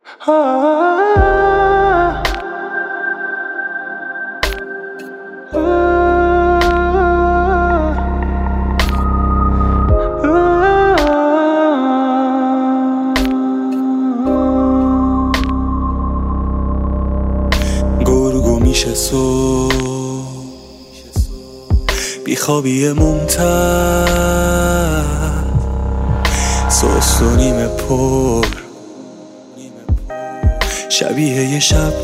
گرگو میشه صبح بیخوابی ممتد سست و نیمه پر شبیه یه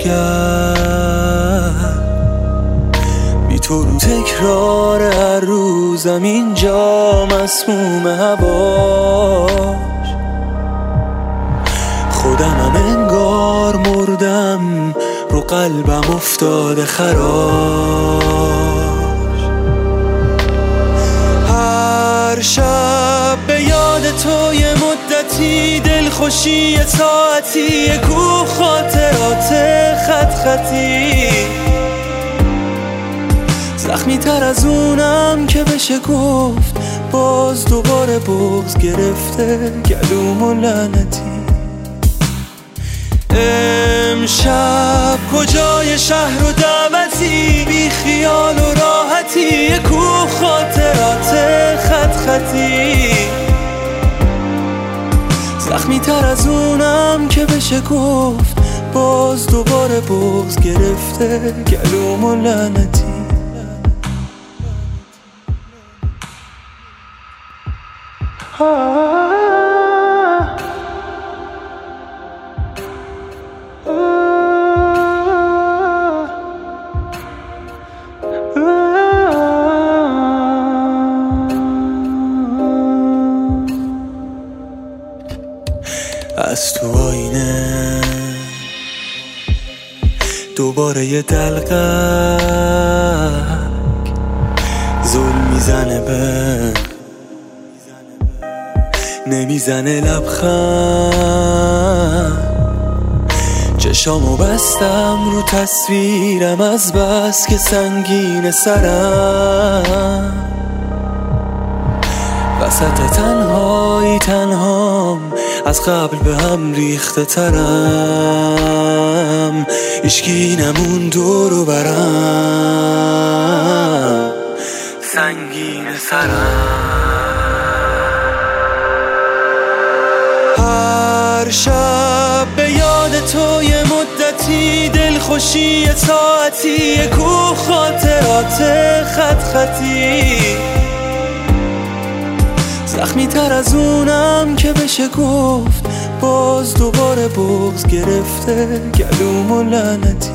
شبگرد بی تو رو تکرار هر روزم اینجا مسموم هواش خودمم انگار مردم رو قلبم افتاده خراش هر شب به یاد تو یه مدتی دلخوشی یه ساعتی یه کوه خاطرات خط خطی زخمی تر از اونم که بشه گفت باز دوباره بغض گرفته گلوم و لعنتی امشب کجای شهر و دعوتی بی خیال و راحتی یه کوه خاطرات خط خطی زخمی تر از اونم که بشه گفت باز دوباره بغض گرفته گلوم و لعنتی از تو آینه دوباره یه دلقک ظلم میزنه به نمیزنه لبخند چشامو بستم رو تصویرم از بس که سنگین سرم وسط تنهایی تنهام از قبل به هم ریخته ترم هیچکی نمون دور و برم سنگین سرم هر شب به یاد تو یه مدتی دلخوشی یه ساعتی یه کوه خاطرات خط خطی زخمی تر از اونم که بشه گفت باز دوباره بغض گرفته گلوم و لعنتی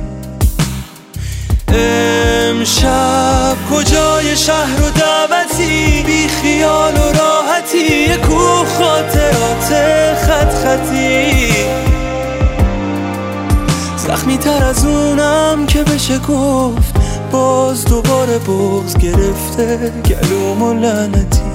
امشب کجای شهر و دعوتی بی خیال و راحتی یه کوه خاطرات خط خطی زخمی تر از اونم که بشه گفت باز دوباره بغض گرفته گلوم و لعنتی